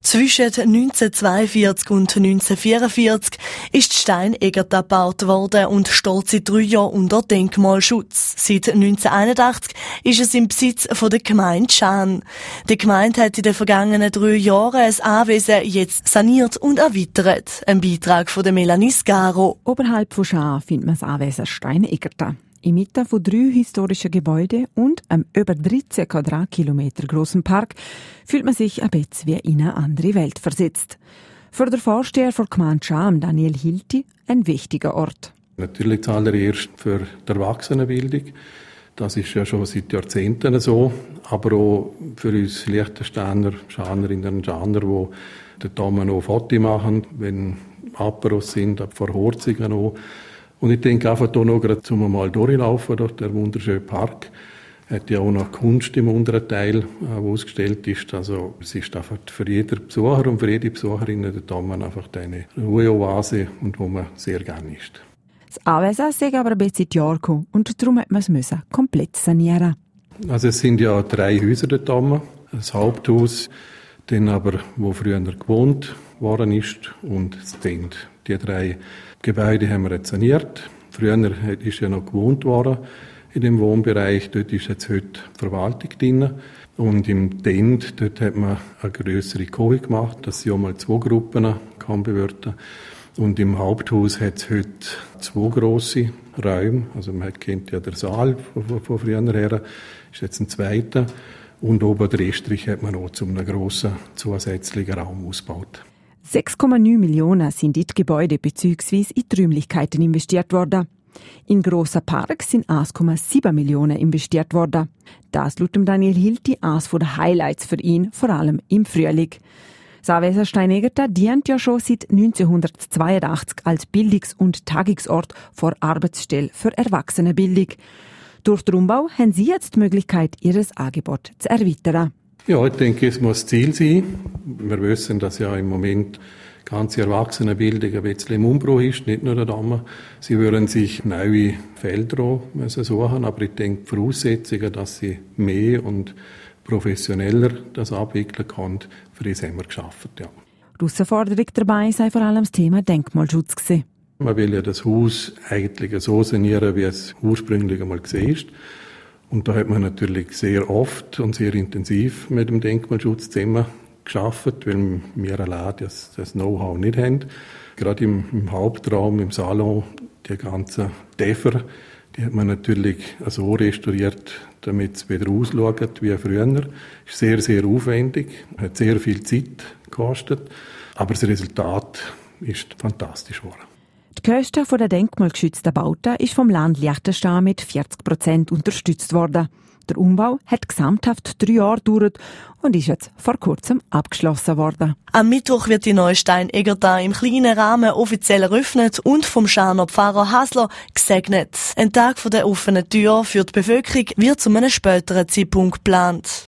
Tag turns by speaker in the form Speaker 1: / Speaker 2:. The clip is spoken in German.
Speaker 1: Zwischen 1942 und 1944 ist die Steinegerta gebaut worden und steht seit 3 Jahren unter Denkmalschutz. Seit 1981 ist es im Besitz der Gemeinde Schaan. Die Gemeinde hat in den vergangenen 3 Jahren ein Anwesen jetzt saniert und erweitert. Ein Beitrag von Melanie Scaro.
Speaker 2: Oberhalb von Schaan findet man das Anwesen Steinegerta. Inmitten von 3 historischen Gebäuden und einem über 13 Quadratkilometer grossen Park fühlt man sich ein bisschen wie in eine andere Welt versetzt. Für den Vorsteher der Gemeinde Schaan, Daniel Hilti, ein wichtiger Ort.
Speaker 3: Natürlich zuallererst für die Erwachsenenbildung. Das ist ja schon seit Jahrzehnten so. Aber auch für uns Liechtensteiner, Schanerinnen und Schaner, die dort oben noch Fotos machen, wenn Aperos sind, vor Horzingen auch. Und ich denke einfach hier noch gerade zum mal durchlaufen durch den wunderschönen Park. Hat ja auch noch Kunst im unteren Teil, wo ausgestellt ist. Also es ist einfach für jeden Besucher und für jede Besucherin dort oben einfach eine Ruheoase und wo man sehr gerne ist.
Speaker 2: Das Anwesen sei aber ein bisschen in die Jahre gekommen und darum hat man es komplett sanieren.
Speaker 3: Also es sind ja 3 Häuser dort oben. Das Haupthaus, dann aber, wo früher gewohnt worden ist, und das Tent. Die 3 Gebäude haben wir jetzt saniert. Früher ist ja noch gewohnt worden in dem Wohnbereich. Dort ist jetzt heute die Verwaltung drin. Und im Tent, dort hat man eine grössere Küche gemacht, dass sie auch mal 2 Gruppen kann bewirten. Und im Haupthaus hat es heute 2 grosse Räume. Also man kennt ja den Saal von früher her, ist jetzt ein zweiter. Und oben der Estrich hat man auch zu einem grossen zusätzlichen Raum ausgebaut.
Speaker 2: 6,9 Millionen sind in die Gebäude bzw. in die Räumlichkeiten investiert worden. In grossen Parks sind 1,7 Millionen investiert worden. Das laut Daniel Hilti eines der Highlights für ihn, vor allem im Frühling. Das Anwesen Steinegerta dient ja schon seit 1982 als Bildungs- und Tagungsort vor Arbeitsstelle für Erwachsenenbildung. Durch den Umbau haben Sie jetzt die Möglichkeit, Ihr Angebot zu erweitern.
Speaker 3: Ja, ich denke, es muss Ziel sein. Wir wissen, dass ja im Moment die ganze Erwachsenenbildung ein bisschen im Umbruch ist, nicht nur der Damen. Sie würden sich neue Felder suchen, aber ich denke, die Voraussetzungen, dass sie mehr und professioneller das abwickeln kann, für das haben wir geschaffen. Ja.
Speaker 2: Die Herausforderung dabei sei vor allem das Thema Denkmalschutz gewesen.
Speaker 3: Man will ja das Haus eigentlich so sanieren, wie es ursprünglich einmal gesehen ist. Und da hat man natürlich sehr oft und sehr intensiv mit dem Denkmalschutz zusammen gearbeitet, weil wir allein das Know-how nicht haben. Gerade im Hauptraum, im Salon, die ganzen Dächer, die hat man natürlich so restauriert, damit es wieder ausschaut wie früher. Ist sehr, sehr aufwendig, hat sehr viel Zeit gekostet, aber das Resultat ist fantastisch geworden.
Speaker 2: Die Kosten der denkmalgeschützten Bauten ist vom Land Liechtenstein mit 40% unterstützt worden. Der Umbau hat gesamthaft 3 Jahre gedauert und ist jetzt vor kurzem abgeschlossen worden.
Speaker 1: Am Mittwoch wird die neue Steinegerta im kleinen Rahmen offiziell eröffnet und vom Schaaner Pfarrer Hasler gesegnet. Ein Tag der offenen Tür für die Bevölkerung wird zu einem späteren Zeitpunkt geplant.